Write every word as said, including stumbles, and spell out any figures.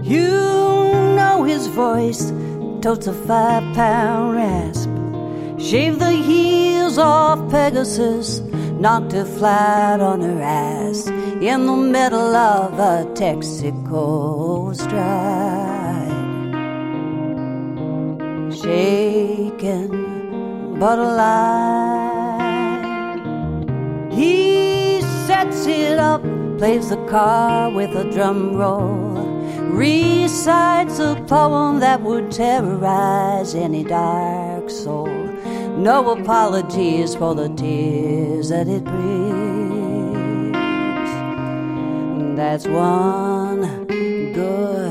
You know his voice totes a five-pound rasp. Shaved the heels off Pegasus, knocked her flat on her ass in the middle of a Texaco stride. Shaken but alive, he sets it up, plays the car with a drum roll, recites a poem that would terrorize any dark soul. No apologies for the tears that it brings. That's one good